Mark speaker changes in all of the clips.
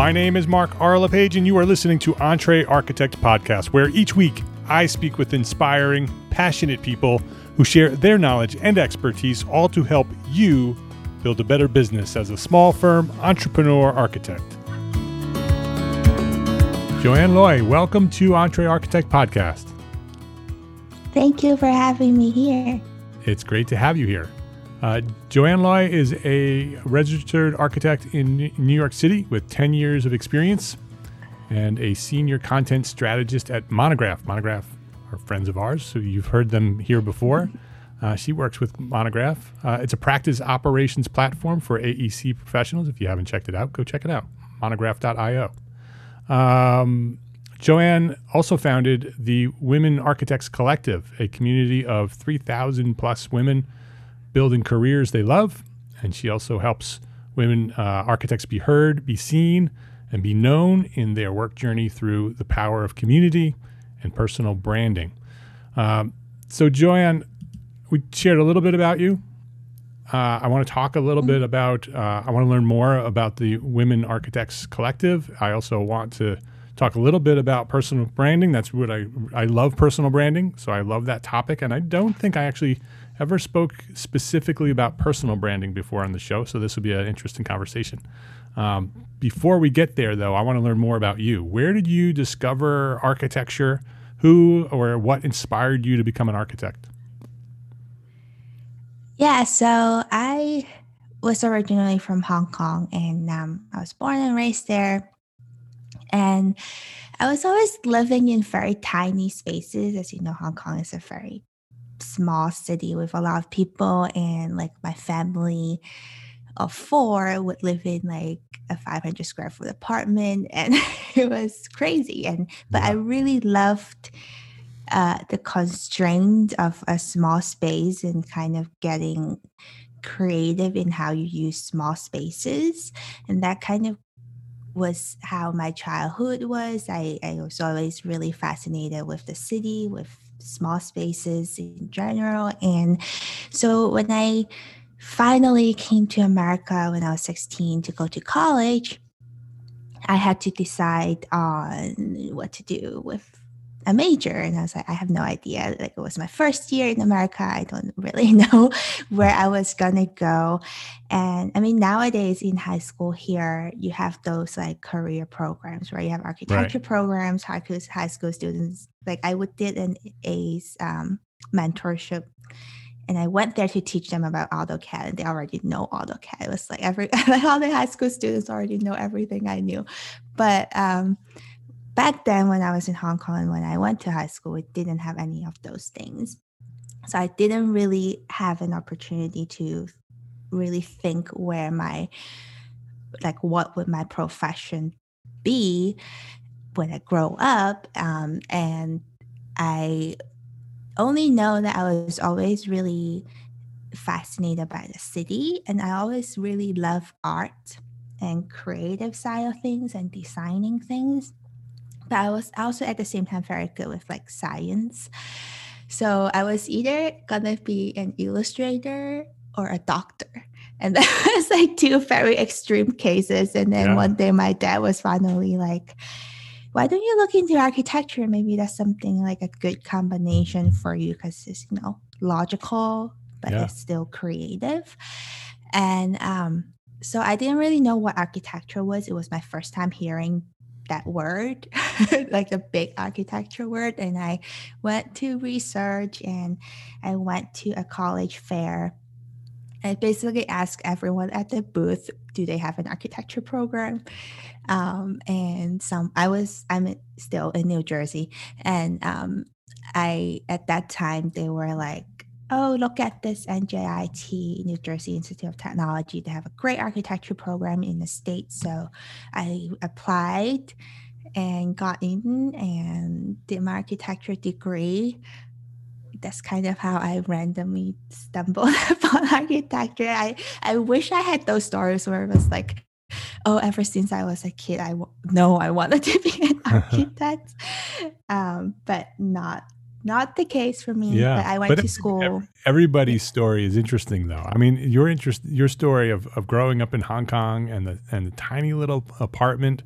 Speaker 1: My name is Mark R. LePage, and you are listening to Entree Architect Podcast, where each week I speak with inspiring, passionate people who share their knowledge and expertise, all to help you build a better business as a small firm entrepreneur architect. Joanne Loy, welcome to Entree Architect Podcast.
Speaker 2: Thank you for having me here.
Speaker 1: It's great to have you here. Joanne Loy is a registered architect in New York City with 10 years of experience and a senior content strategist at Monograph. Monograph are friends of ours, so you've heard them here before. She works with Monograph. It's a practice operations platform for AEC professionals. If you haven't checked it out, go check it out, monograph.io. Joanne also founded the Women Architects Collective, a community of 3,000 plus women building careers they love. And she also helps women architects be heard, be seen, and be known in their work journey through the power of community and personal branding. So Joanne, we shared a little bit about you. I want to talk a little bit about, I want to learn more about the Women Architects Collective. I also want to talk a little bit about personal branding. That's what I love personal branding. So I love that topic. And I don't think I actually ever spoke specifically about personal branding before on the show. So this will be an interesting conversation. Before we get there though, I want to learn more about you. Where did you discover architecture? Who or what inspired you to become an architect?
Speaker 2: Yeah, so I was originally from Hong Kong, and I was born and raised there. And I was always living in very tiny spaces. As you know, Hong Kong is a very small city with a lot of people, and like my family of four would live in like a 500 square foot apartment, and it was crazy. But I really loved the constraint of a small space and kind of getting creative in how you use small spaces. And that kind of was how my childhood was. I was always really fascinated with the city, with small spaces in general. And so when I finally came to America when I was 16 to go to college, I had to decide on what to do with a major. And I was like, I have no idea. Like, it was my first year in America. I don't really know where I was going to go. And I mean, nowadays in high school here, you have those like career programs where you have architecture programs, high school students. Like I did an ACE mentorship, and I went there to teach them about AutoCAD, and they already know AutoCAD. It was like all the high school students already know everything I knew. But back then, when I was in Hong Kong and when I went to high school, it didn't have any of those things. So I didn't really have an opportunity to really think what would my profession be when I grow up. And I only know that I was always really fascinated by the city, and I always really loved art and creative side of things and designing things. But I was also at the same time very good with like science. So I was either gonna be an illustrator or a doctor. And that was like two very extreme cases. And then one day my dad was finally like, why don't you look into architecture? Maybe that's something like a good combination for you, because it's, logical, but it's still creative. And so I didn't really know what architecture was. It was my first time hearing that word, like a big architecture word. And I went to research, and I went to a college fair. I basically asked everyone at the booth, do they have an architecture program? And I'm still in New Jersey. And at that time, they were like, oh, look at this NJIT, New Jersey Institute of Technology. They have a great architecture program in the state. So I applied and got in and did my architecture degree. That's kind of how I randomly stumbled upon architecture. I wish I had those stories where it was like, oh, ever since I was a kid, I wanted to be an architect, but not not the case for me, but
Speaker 1: Yeah,
Speaker 2: I went
Speaker 1: but
Speaker 2: to school.
Speaker 1: everybody's story is interesting, though. I mean, your story of growing up in Hong Kong and the tiny little apartment,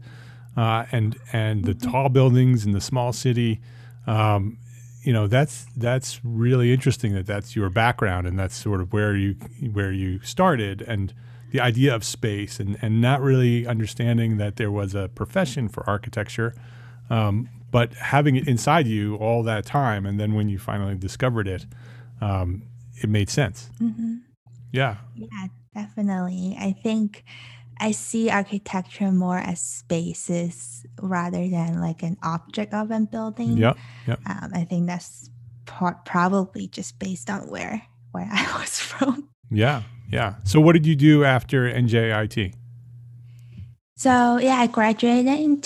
Speaker 1: and the
Speaker 2: Mhm.
Speaker 1: tall buildings in the small city. Um, that's really interesting. That's your background, and that's sort of where you started, and the idea of space, and not really understanding that there was a profession for architecture, but having it inside you all that time, and then when you finally discovered it, it made sense.
Speaker 2: Mhm.
Speaker 1: Yeah.
Speaker 2: Yeah, definitely. I think I see architecture more as spaces rather than like an object of a building.
Speaker 1: Yep. Yep.
Speaker 2: I think that's probably just based on where I was from.
Speaker 1: Yeah. Yeah. So what did you do after NJIT?
Speaker 2: So yeah, I graduated in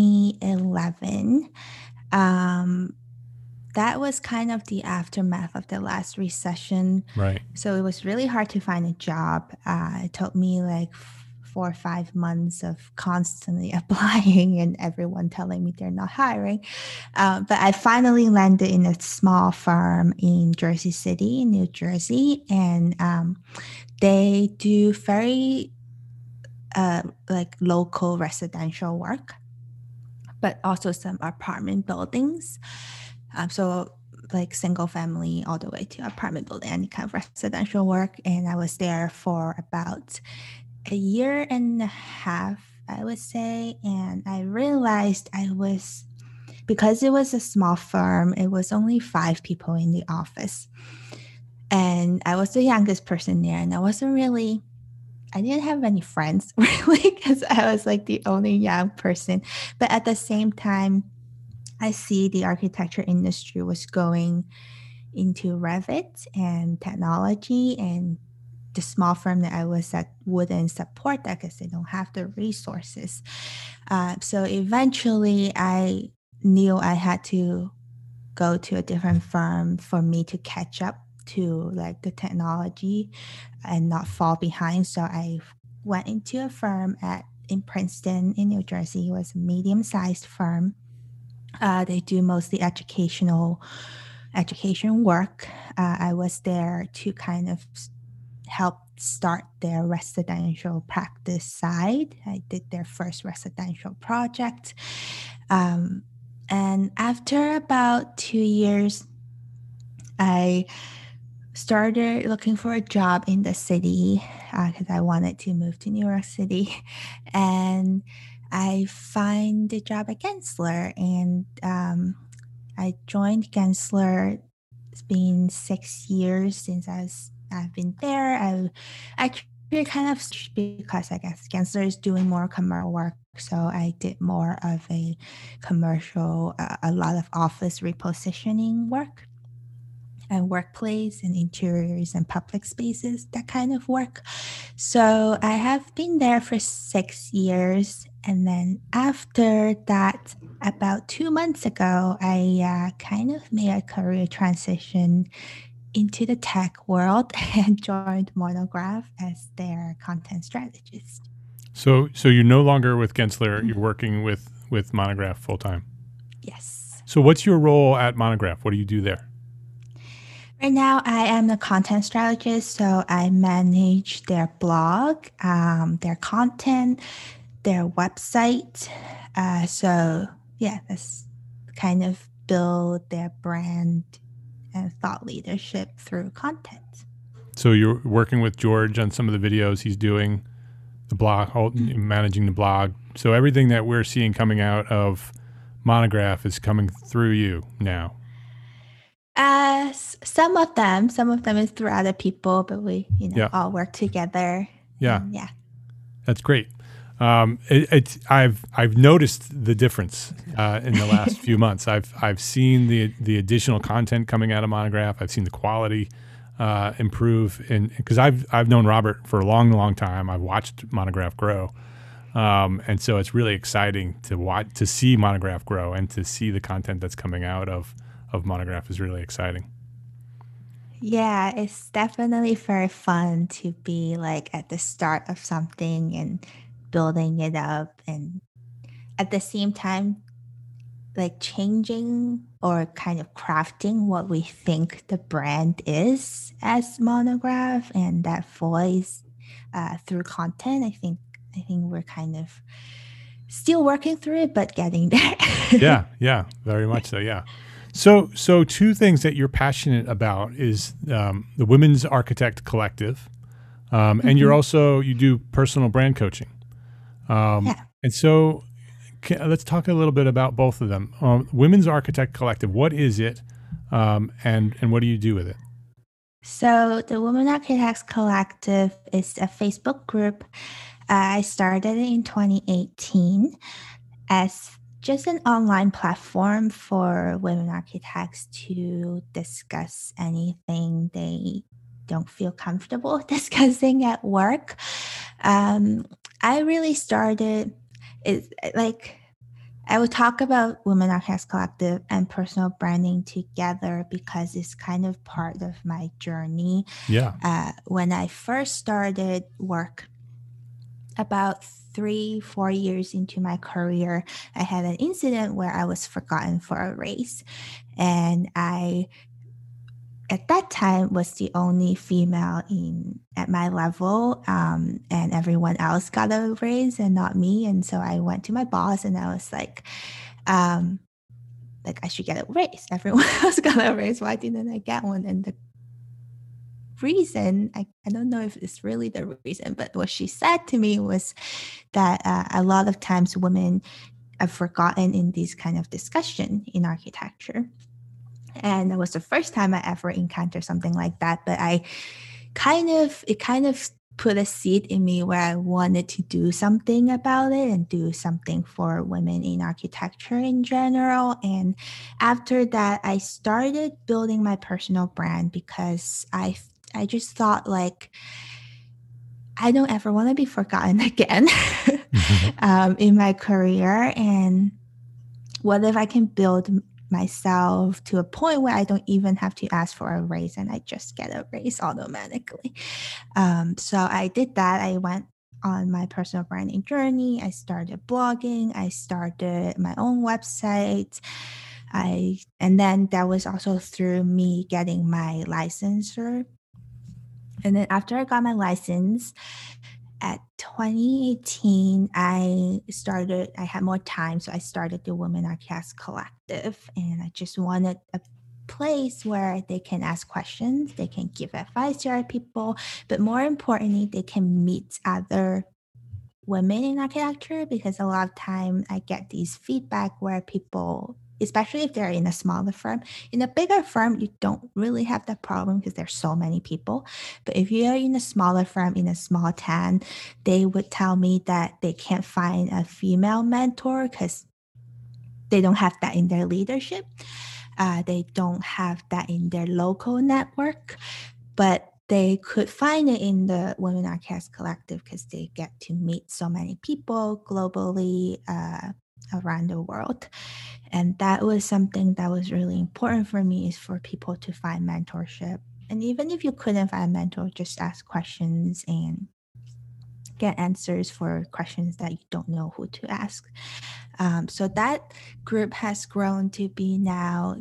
Speaker 2: 2011. Um, that was kind of the aftermath of the last recession.
Speaker 1: Right.
Speaker 2: So it was really hard to find a job. It took me like 4 or 5 months of constantly applying and everyone telling me they're not hiring. But I finally landed in a small firm in Jersey City, in New Jersey. And they do very like local residential work, but also some apartment buildings. So like single family all the way to apartment building, any kind of residential work. And I was there for about a year and a half, I would say. And I realized because it was a small firm, it was only 5 people in the office. And I was the youngest person there. And I didn't have any friends really because I was like the only young person. But at the same time, I see the architecture industry was going into Revit and technology, and the small firm that I was at wouldn't support that because they don't have the resources. So eventually, I knew I had to go to a different firm for me to catch up to like the technology and not fall behind. So I went into a firm at in Princeton in New Jersey. It was a medium-sized firm. They do mostly education work. I was there to kind of help start their residential practice side. I did their first residential project. Um, and after about 2 years, I started looking for a job in the city because I wanted to move to New York City. And I find a job at Gensler, and I joined Gensler. It's been 6 years since I've been there. I actually kind of switched because I guess Gensler is doing more commercial work, so I did more of a commercial, a lot of office repositioning work and workplace and interiors and public spaces, that kind of work. So I have been there for 6 years. And then after that, about 2 months ago, I kind of made a career transition into the tech world and joined Monograph as their content strategist.
Speaker 1: So you're no longer with Gensler. You're working with Monograph full time.
Speaker 2: Yes.
Speaker 1: So what's your role at Monograph? What do you do there?
Speaker 2: Right now, I am the content strategist, so I manage their blog, their content, their website. So yeah, that's kind of build their brand and thought leadership through content.
Speaker 1: So you're working with George on some of the videos he's doing, the blog, managing the blog. So everything that we're seeing coming out of Monograph is coming through you now.
Speaker 2: As some of them is through other people, but we,
Speaker 1: Yeah.
Speaker 2: all work together.
Speaker 1: Yeah.
Speaker 2: And yeah.
Speaker 1: That's great. I've noticed the difference in the last few months. I've seen the additional content coming out of Monograph. I've seen the quality improve, and because I've known Robert for a long time. I've watched Monograph grow, and so it's really exciting to see Monograph grow and to see the content that's coming out of Monograph is really exciting.
Speaker 2: Yeah, it's definitely very fun to be like at the start of something and building it up, and at the same time like changing or kind of crafting what we think the brand is as Monograph and that voice through content. I think we're kind of still working through it, but getting there.
Speaker 1: Yeah, yeah, very much so. Yeah. So two things that you're passionate about is the Women's Architect Collective, and
Speaker 2: Mhm.
Speaker 1: you do personal brand coaching.
Speaker 2: Yeah.
Speaker 1: And so let's talk a little bit about both of them. Women's Architect Collective, what is it, and what do you do with it?
Speaker 2: So the Women Architects Collective is a Facebook group. I started it in 2018 as just an online platform for women architects to discuss anything they don't feel comfortable discussing at work. Um, I really started it like I would talk about Women Architects Collective and personal branding together because it's kind of part of my journey.
Speaker 1: Yeah.
Speaker 2: When I first started work about 3-4 years into my career, I had an incident where I was forgotten for a race. And I, at that time, was the only female in at my level, and everyone else got a raise and not me. And so I went to my boss and I was um, like I should get a raise. Everyone else got a raise. Why didn't I get one? And the reason, I don't know if it's really the reason, but what she said to me was that a lot of times women are forgotten in this kind of discussion in architecture. And that was the first time I ever encountered something like that. But it kind of put a seed in me where I wanted to do something about it and do something for women in architecture in general. And after that, I started building my personal brand because I just thought like I don't ever want to be forgotten again in my career. And what if I can build myself to a point where I don't even have to ask for a raise and I just get a raise automatically? So I did that. I went on my personal branding journey. I started blogging. I started my own website. And then that was also through me getting my licensure. And then after I got my license, at 2018, I had more time. So I started the Women Architects Collective. And I just wanted a place where they can ask questions, they can give advice to other people, but more importantly, they can meet other women in architecture because a lot of time I get these feedback where people, especially if they're in a smaller firm, in a bigger firm, you don't really have that problem because there's so many people. But if you're in a smaller firm in a small town, they would tell me that they can't find a female mentor because they don't have that in their leadership. They don't have that in their local network, but they could find it in the Women Architects Collective because they get to meet so many people globally around the world. And that was something that was really important for me is for people to find mentorship. And even if you couldn't find a mentor, just ask questions and get answers for questions that you don't know who to ask. So that group has grown to be now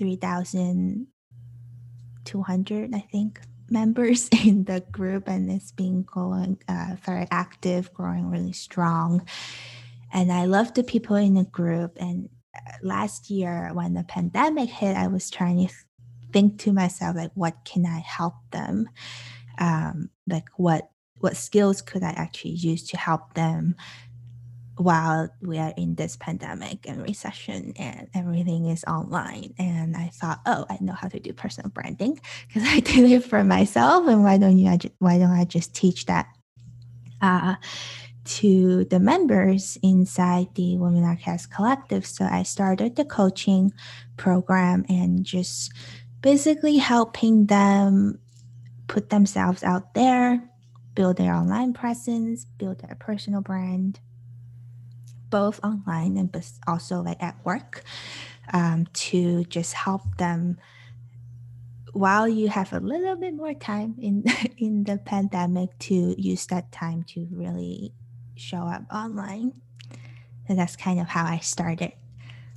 Speaker 2: 3,200, I think, members in the group, and it's been going very active, growing really strong. And I love the people in the group. And last year, when the pandemic hit, I was trying to think to myself, like, what can I help them? Like, what skills could I actually use to help them while we are in this pandemic and recession and everything is online? And I thought, oh, I know how to do personal branding because I did it for myself. And why don't I just teach that uh, to the members inside the Women Architects Collective? So I started the coaching program and just basically helping them put themselves out there, build their online presence, build their personal brand, both online and but also like at work, to just help them while you have a little bit more time in in the pandemic to use that time to really show up online. And that's kind of how I started.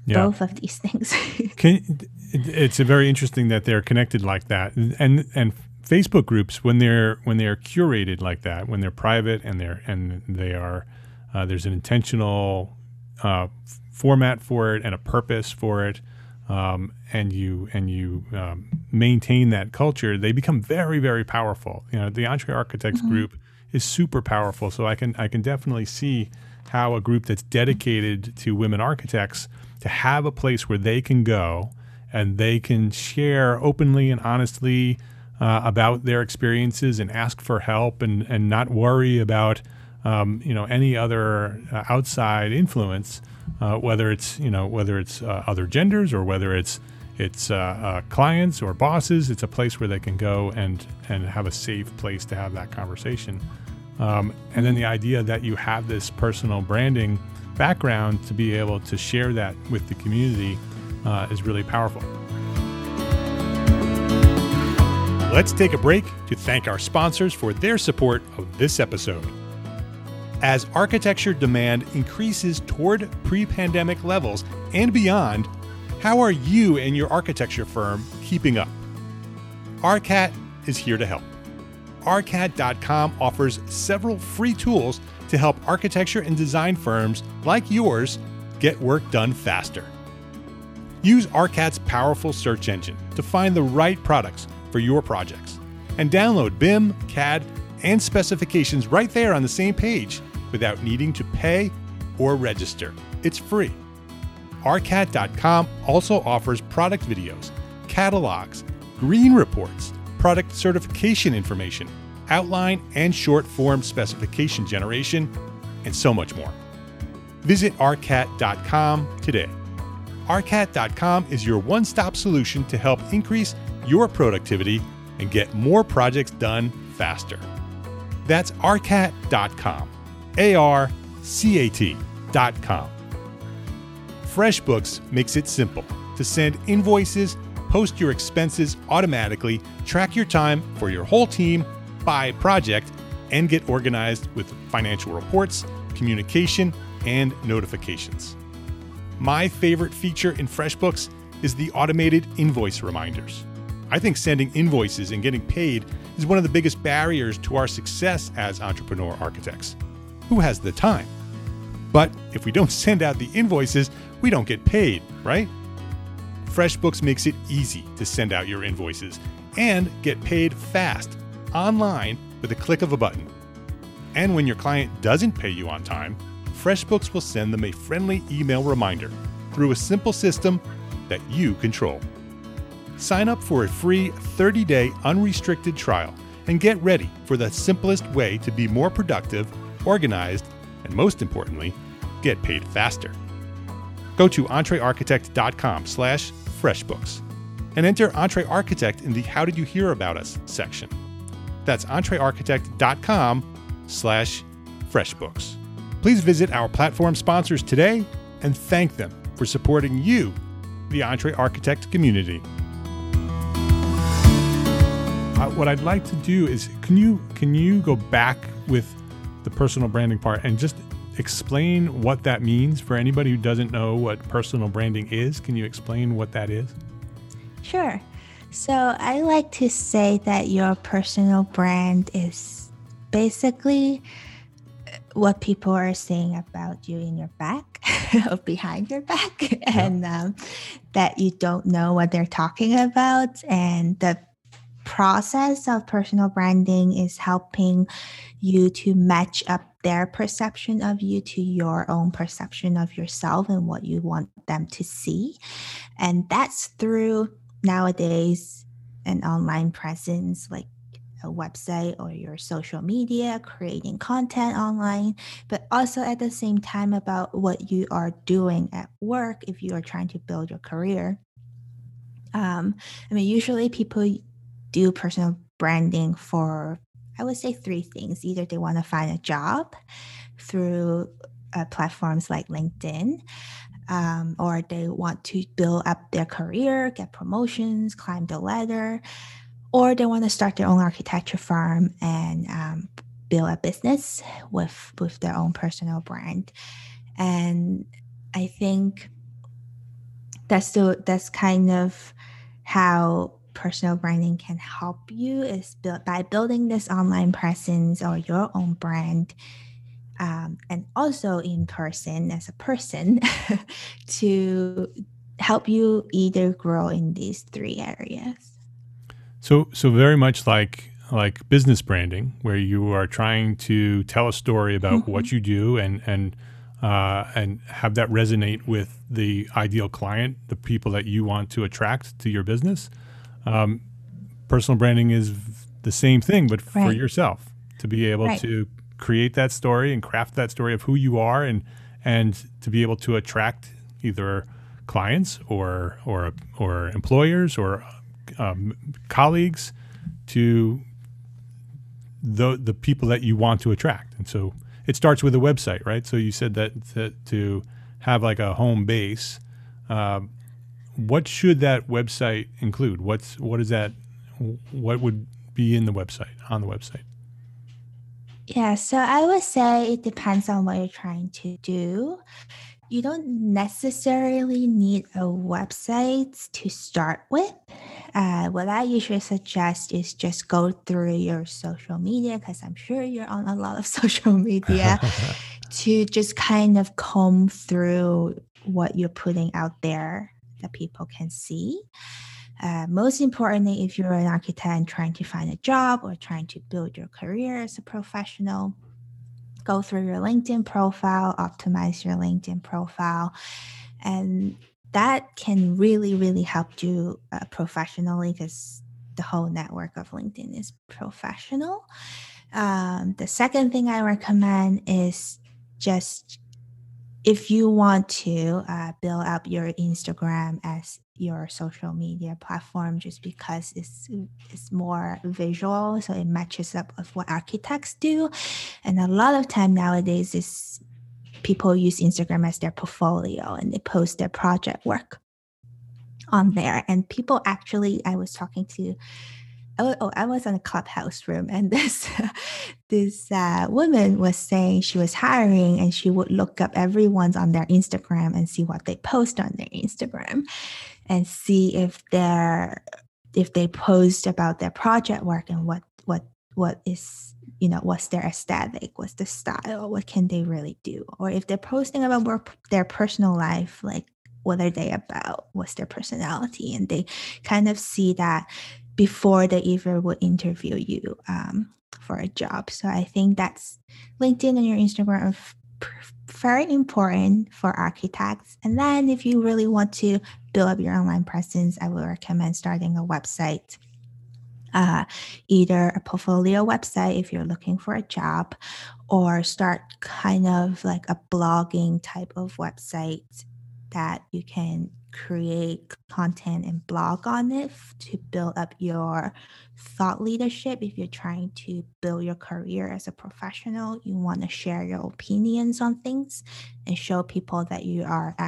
Speaker 1: Yeah.
Speaker 2: both of these things.
Speaker 1: It's a very interesting that they're connected like that, and Facebook groups when they're curated like that, when they're private and they are there's an intentional format for it and a purpose for it, and you maintain that culture, they become very, very powerful. The Entre Architects group is super powerful. So I can definitely see how a group that's dedicated to women architects to have a place where they can go and they can share openly and honestly about their experiences and ask for help and not worry about any other outside influence, whether it's other genders or whether it's clients or bosses. It's a place where they can go and have a safe place to have that conversation. And then the idea that you have this personal branding background to be able to share that with the community is really powerful. Let's take a break to thank our sponsors for their support of this episode. As architecture demand increases toward pre-pandemic levels and beyond, how are you and your architecture firm keeping up? ARCAT is here to help. ARCAT.com offers several free tools to help architecture and design firms like yours get work done faster. Use ARCAT's powerful search engine to find the right products for your projects and download BIM, CAD, and specifications right there on the same page without needing to pay or register. It's free. ARCAT.com also offers product videos, catalogs, green reports, product certification information, outline and short form specification generation, and so much more. Visit ARCAT.com today. ARCAT.com is your one-stop solution to help increase your productivity and get more projects done faster. That's ARCAT.com. ARCAT.com. FreshBooks makes it simple to send invoices, post your expenses automatically, track your time for your whole team by project, and get organized with financial reports, communication, and notifications. My favorite feature in FreshBooks is the automated invoice reminders. I think sending invoices and getting paid is one of the biggest barriers to our success as entrepreneur architects. Who has the time? But if we don't send out the invoices, we don't get paid, right? FreshBooks makes it easy to send out your invoices and get paid fast, online, with a click of a button. And when your client doesn't pay you on time, FreshBooks will send them a friendly email reminder through a simple system that you control. Sign up for a free 30-day unrestricted trial and get ready for the simplest way to be more productive, organized, and most importantly, get paid faster. Go to entrearchitect.com/freshbooks and enter EntreArchitect in the How Did You Hear About Us section. That's entrearchitect.com/freshbooks. Please visit our platform sponsors today and thank them for supporting you, the Entre Architect community. What I'd like to do is, can you go back with the personal branding part and just explain what that means for anybody who doesn't know what personal branding is? Can you explain what that is?
Speaker 2: Sure. So I like to say that your personal brand is basically what people are saying about you in your back or behind your back, and that you don't know what they're talking about. And the process of personal branding is helping you to match up their perception of you to your own perception of yourself and what you want them to see. And that's through nowadays an online presence like a website or your social media, creating content online, but also at the same time about what you are doing at work if you are trying to build your career. Usually people do personal branding for, I would say, three things. Either they want to find a job through platforms like LinkedIn, or they want to build up their career, get promotions, climb the ladder, or they want to start their own architecture firm and build a business with their own personal brand. And I think that's kind of how personal branding can help you, is by building this online presence or your own brand, and also in person as a person to help you either grow in these three areas.
Speaker 1: So very much like business branding, where you are trying to tell a story about what you do and have that resonate with the ideal client, the people that you want to attract to your business. Personal branding is the same thing, but for
Speaker 2: Right.
Speaker 1: yourself, to be able
Speaker 2: Right.
Speaker 1: to create that story and craft that story of who you are, and to be able to attract either clients or employers or colleagues to the people that you want to attract. And so it starts with a website, right? So you said that to have like a home base, what should that website include? What is that? What would be in the website, on the website?
Speaker 2: Yeah, so I would say it depends on what you're trying to do. You don't necessarily need a website to start with. What I usually suggest is just go through your social media, because I'm sure you're on a lot of social media, to just kind of comb through what you're putting out there that people can see. Most importantly, if you're an architect and trying to find a job or trying to build your career as a professional, go through your LinkedIn profile, optimize your LinkedIn profile, and that can really, really help you professionally, because the whole network of LinkedIn is professional. The second thing I recommend is just, if you want to build up your Instagram as your social media platform, just because it's more visual, so it matches up with what architects do. And a lot of time nowadays is people use Instagram as their portfolio, and they post their project work on there. And people actually, I was talking to, I was in a Clubhouse room, and this woman was saying she was hiring, and she would look up everyone's on their Instagram and see what they post on their Instagram, and see if they post about their project work, and what is, what's their aesthetic, what's the style, what can they really do, or if they're posting about their personal life, like what are they about, what's their personality, and they kind of see that before they even would interview you for a job. So I think that's LinkedIn and your Instagram are very important for architects. And then if you really want to build up your online presence, I would recommend starting a website. Either a portfolio website if you're looking for a job, or start kind of like a blogging type of website that you can create content and blog on it to build up your thought leadership. If you're trying to build your career as a professional, you want to share your opinions on things and show people that you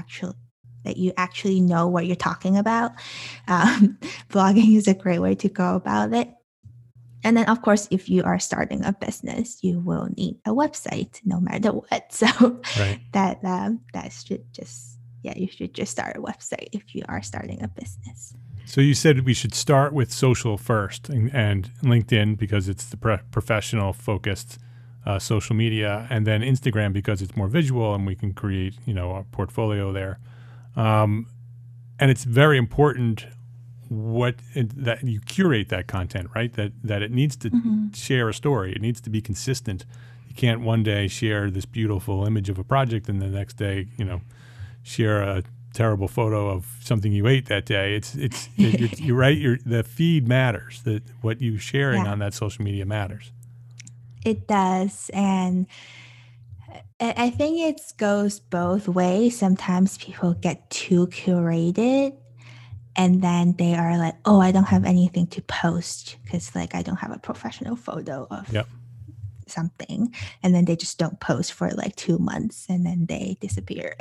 Speaker 2: actually know what you're talking about. Blogging is a great way to go about it. And then, of course, if you are starting a business, you will need a website no matter what. So
Speaker 1: Right.
Speaker 2: that should just, you should just start a website if you are starting a business.
Speaker 1: So you said we should start with social first, and LinkedIn because it's the professional focused social media, and then Instagram because it's more visual and we can create, a portfolio there. And it's very important that you curate that content, right? That it needs to share a story. It needs to be consistent. You can't one day share this beautiful image of a project and the next day, share a terrible photo of something you ate that day. You're right. The feed matters. That what you sharing on that social media matters.
Speaker 2: It does. And I think it goes both ways. Sometimes people get too curated, and then they are like, oh, I don't have anything to post because like I don't have a professional photo of something. And then they just don't post for like 2 months and then they disappear.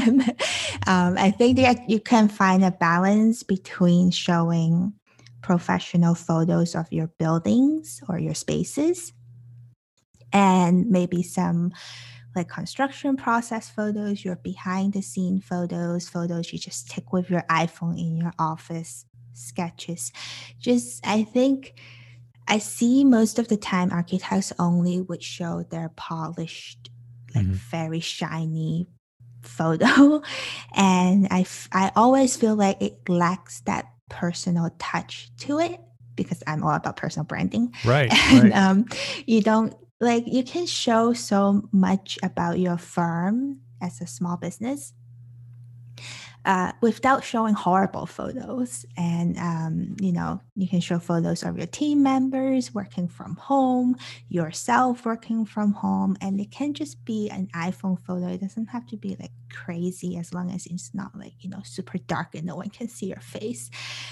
Speaker 2: I think that you can find a balance between showing professional photos of your buildings or your spaces and maybe some like construction process photos, your behind the scene photos you just take with your iPhone in your office, sketches. Just, I think I see most of the time architects only would show their polished, like very shiny photo. And I always feel like it lacks that personal touch to it because I'm all about personal branding.
Speaker 1: Right.
Speaker 2: And you don't, like, you can show so much about your firm as a small business without showing horrible photos. And, you can show photos of your team members working from home, yourself working from home, and it can just be an iPhone photo. It doesn't have to be like crazy as long as it's not like, super dark and no one can see your face.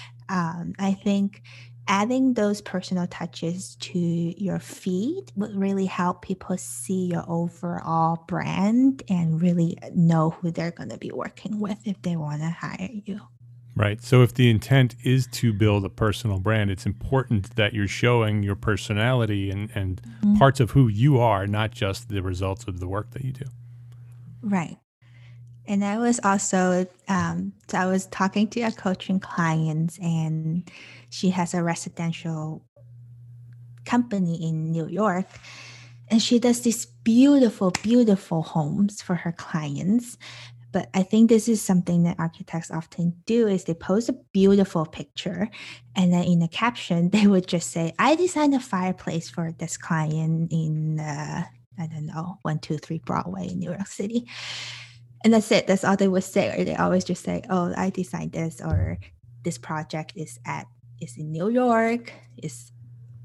Speaker 2: I think adding those personal touches to your feed would really help people see your overall brand and really know who they're going to be working with if they want to hire you.
Speaker 1: Right. So if the intent is to build a personal brand, it's important that you're showing your personality and parts of who you are, not just the results of the work that you do.
Speaker 2: Right. And I was also, so I was talking to a coaching client, and she has a residential company in New York, and she does these beautiful, beautiful homes for her clients. But I think this is something that architects often do is they post a beautiful picture, and then in the caption, they would just say, I designed a fireplace for this client in, 123 Broadway in New York City. And that's it. That's all they would say. Or they always just say, oh, I designed this, or this project is in New York, is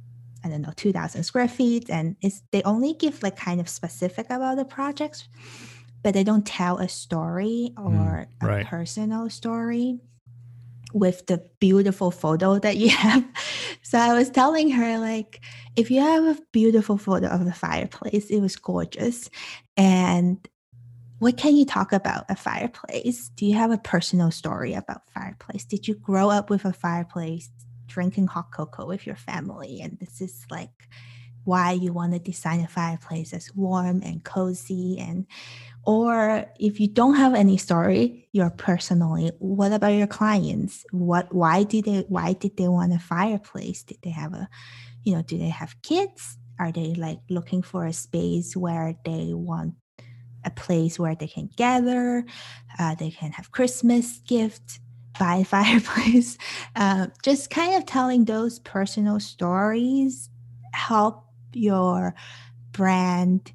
Speaker 2: 2,000 square feet. And they only give like kind of specific about the projects, but they don't tell a story or a personal story with the beautiful photo that you have. So I was telling her, like, if you have a beautiful photo of the fireplace, it was gorgeous. And what can you talk about a fireplace? Do you have a personal story about fireplace? Did you grow up with a fireplace, drinking hot cocoa with your family? And this is like why you want to design a fireplace as warm and cozy. Or if you don't have any story, you're personally, what about your clients? Why did they want a fireplace? Did they have do they have kids? Are they like looking for a space where they want a place where they can gather, they can have Christmas gifts by a fireplace? Just kind of telling those personal stories help your brand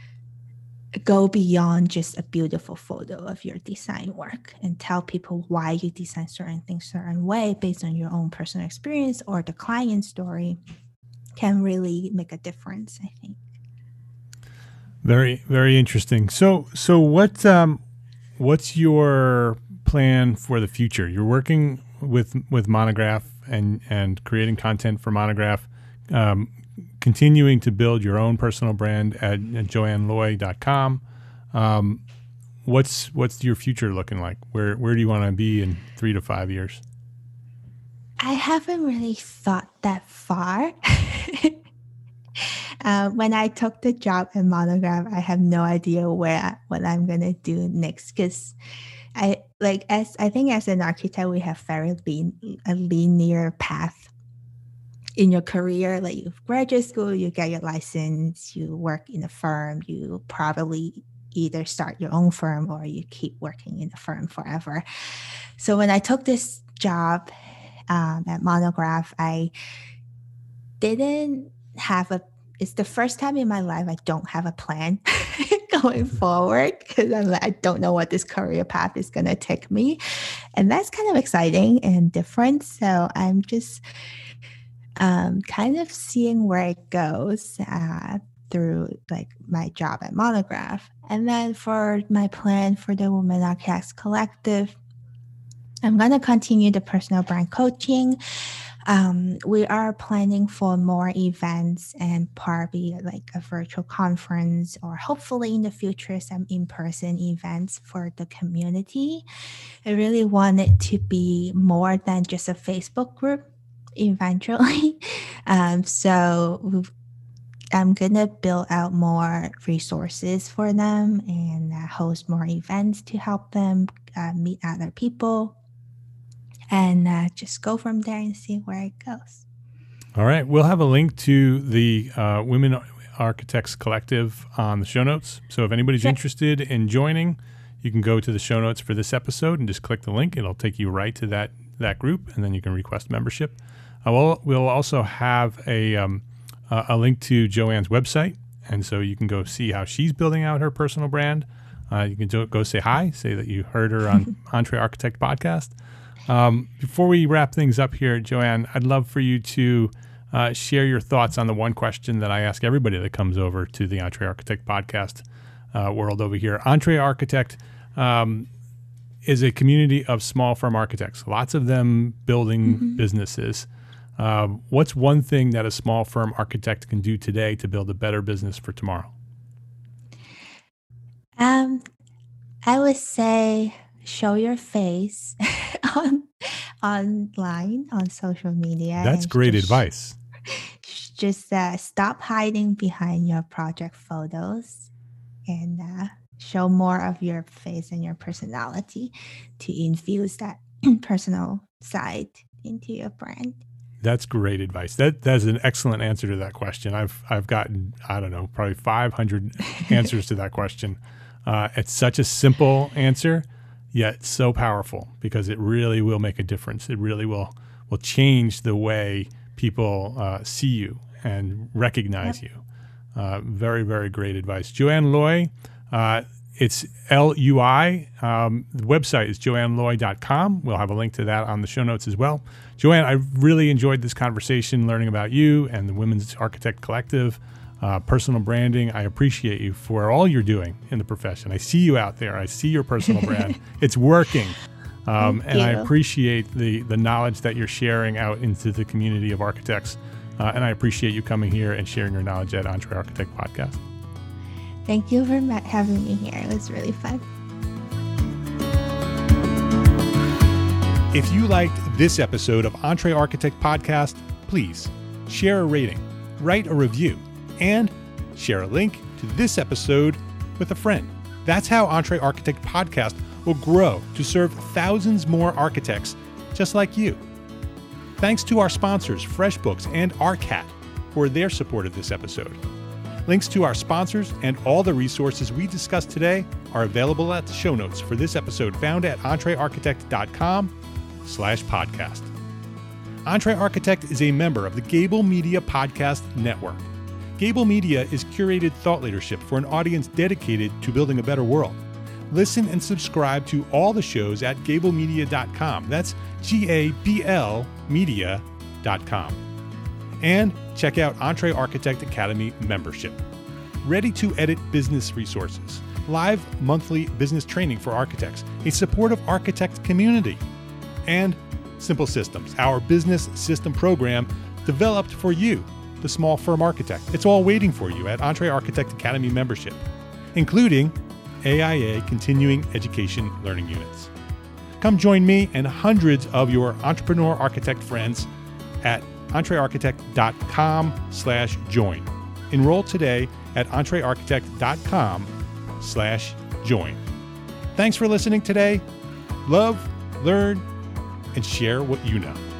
Speaker 2: go beyond just a beautiful photo of your design work and tell people why you design certain things certain way based on your own personal experience or the client story can really make a difference, I think.
Speaker 1: Very, very interesting. So what's your plan for the future? You're working with Monograph and creating content for Monograph, continuing to build your own personal brand at joanneloy.com. What's your future looking like? Where do you want to be in 3 to 5 years?
Speaker 2: I haven't really thought that far. When I took the job at Monograph, I have no idea what I'm gonna do next, because I think as an architect, we have a linear path in your career. Like, you graduate school, you get your license, you work in a firm, you probably either start your own firm or you keep working in a firm forever. So when I took this job at Monograph, I didn't have it's the first time in my life I don't have a plan going forward, because I don't know what this career path is going to take me. And that's kind of exciting and different. So I'm just kind of seeing where it goes through like my job at Monograph. And then for my plan for the Women Architects Collective, I'm going to continue the personal brand coaching. We are planning for more events and probably like a virtual conference, or hopefully in the future some in-person events for the community. I really want it to be more than just a Facebook group eventually. So I'm going to build out more resources for them and host more events to help them meet other people and just go from there and see where it goes.
Speaker 1: All right. We'll have a link to the Women Architects Collective on the show notes. So if anybody's interested in joining, you can go to the show notes for this episode and just click the link. It'll take you right to that group, and then you can request membership. We'll also have a link to Joanne's website, and so you can go see how she's building out her personal brand. You can go say hi, say that you heard her on Entre Architect Podcast. Before we wrap things up here, Joanne, I'd love for you to share your thoughts on the one question that I ask everybody that comes over to the Entre Architect Podcast world over here. Entre Architect is a community of small firm architects, lots of them building businesses. What's one thing that a small firm architect can do today to build a better business for tomorrow?
Speaker 2: I would say show your face online, on social media.
Speaker 1: That's great advice.
Speaker 2: Just stop hiding behind your project photos and show more of your face and your personality to infuse that personal side into your brand.
Speaker 1: That's great advice. That's an excellent answer to that question. I've gotten, I don't know, probably 500 answers to that question. It's such a simple answer, yet so powerful, because it really will make a difference. It really will change the way people see you and recognize you. Very, very great advice. Joanne Loy, it's LUI. The website is joanneloy.com. We'll have a link to that on the show notes as well. Joanne, I really enjoyed this conversation, learning about you and the Women's Architect Collective, personal branding. I appreciate you for all you're doing in the profession. I see you out there. I see your personal brand. It's working. And I appreciate the knowledge that you're sharing out into the community of architects. And I appreciate you coming here and sharing your knowledge at Entre Architect Podcast.
Speaker 2: Thank you for having me here. It was really fun.
Speaker 1: If you liked this episode of Entre Architect Podcast, please share a rating, write a review, and share a link to this episode with a friend. That's how Entre Architect Podcast will grow to serve thousands more architects just like you. Thanks to our sponsors, FreshBooks and ARCAT, for their support of this episode. Links to our sponsors and all the resources we discussed today are available at the show notes for this episode, found at entrearchitect.com/podcast. Entre Architect is a member of the Gable Media Podcast Network. Gable Media is curated thought leadership for an audience dedicated to building a better world. Listen and subscribe to all the shows at gablemedia.com. That's GABL media.com. And check out Entre Architect Academy membership. Ready-to-edit business resources, live monthly business training for architects, a supportive architect community, and Simple Systems, our business system program developed for you, the small firm architect. It's all waiting for you at Entre Architect Academy membership, including AIA Continuing Education Learning Units. Come join me and hundreds of your entrepreneur architect friends at entrearchitect.com/join. Enroll today at entrearchitect.com/join. Thanks for listening today. Love, learn, and share what you know.